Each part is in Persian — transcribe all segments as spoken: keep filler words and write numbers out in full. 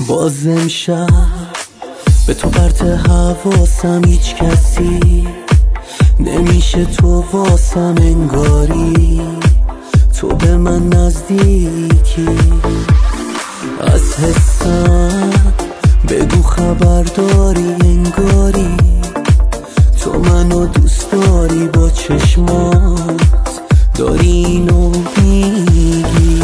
باز امشب به تو پرت حواسم، هیچ کسی نمیشه تو واسم، انگاری تو به من نزدیکی. از حسم بگو خبر داری، انگاری تو منو دوست داری، با چشمات داری اینو میگی.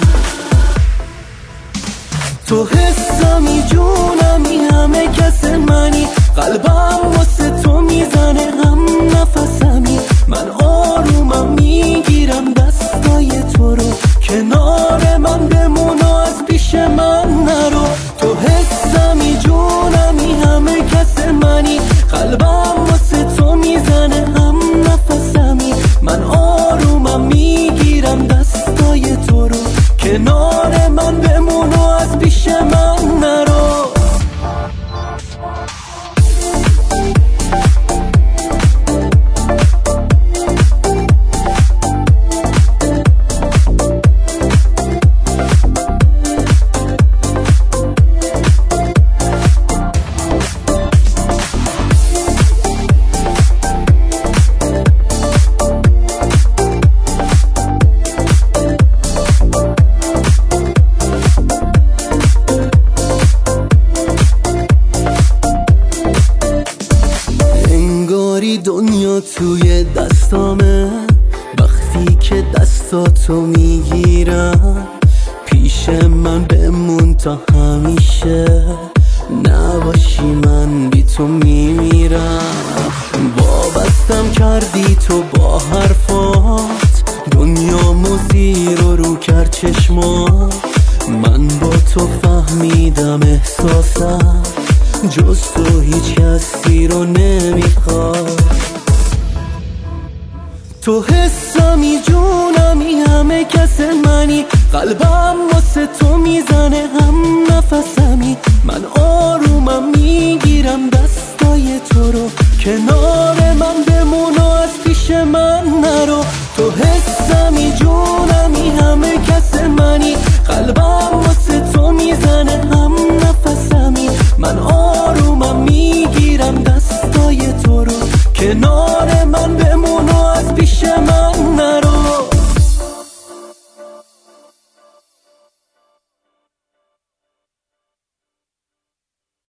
تو حسمی، جونمی، همه کس منی، قلبم واسه تو میزنه هم نفسمی. من آرومم میگیرم دستای تو رو، کنار من بمون و از پیش من نرو. تو حسمی، جونمی، همه کس منی، قلبم واسه تو میزنه هم نفسمی. من آرومم میگیرم دستای تو رو، کنار من بمون و از پیش من نرو. دنیا توی دستامه، وقتی که دستاتو میگیرم، پیش من بمون تا همیشه، نباشی من بی تو میمیرم. وابستم کردی تو با حرفات، دنیا زیر و رو کرد چشمات. من با تو فهمیدم احساسم جز تو هیچ کسی رو نمیخواد. تو حسمی، جونمی، همه کس منی، قلبم واسه تو میزنه هم نفسمی. من آرومم میگیرم دستای تو رو، کنار